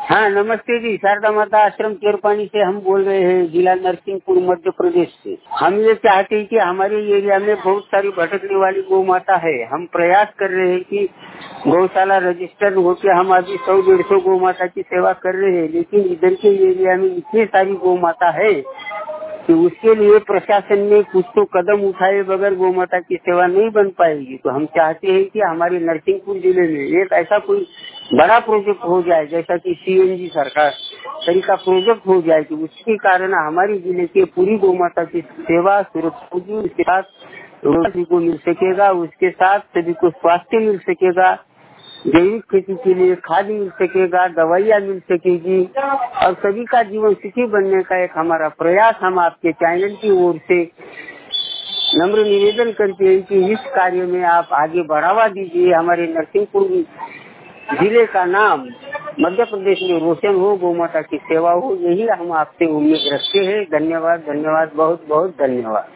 हाँ नमस्ते जी, शारदा माता आश्रम केरपानी से हम बोल रहे हैं, जिला नरसिंहपुर मध्य प्रदेश से। हम ये चाहते हैं कि हमारे एरिया में बहुत सारी भटकने वाली गौ माता है। हम प्रयास कर रहे हैं कि गौशाला रजिस्टर होकर हम अभी 100-150 गौ माता की सेवा कर रहे हैं, लेकिन इधर के एरिया में इतनी सारी गौ माता है कि उसके लिए प्रशासन ने कुछ तो कदम उठाए बगैर गौ माता की सेवा नहीं बन पाएगी। तो हम चाहते हैं कि हमारे नरसिंहपुर जिले में एक ऐसा कोई बड़ा प्रोजेक्ट हो जाए, जैसा कि CNG सरकार तरीका प्रोजेक्ट हो जाए कि उसके कारण हमारे जिले के पूरी गौ माता की सेवा सुरक्षित होगी। उसके साथ रोजगार को मिल सकेगा, उसके साथ सभी को स्वास्थ्य मिल सकेगा, जैविक खेती के लिए खाद मिल सकेगा, दवाइयाँ मिल सकेगी और सभी का जीवन सुखी बनने का एक हमारा प्रयास हम आपके चैनल की ओर से नम्र निवेदन करते हैं कि इस कार्य में आप आगे बढ़ावा दीजिए। हमारे नरसिंहपुर जिले का नाम मध्य प्रदेश में रोशन हो, गौ माता की सेवा हो, यही हम आपसे उम्मीद रखते हैं। धन्यवाद, धन्यवाद, बहुत बहुत धन्यवाद।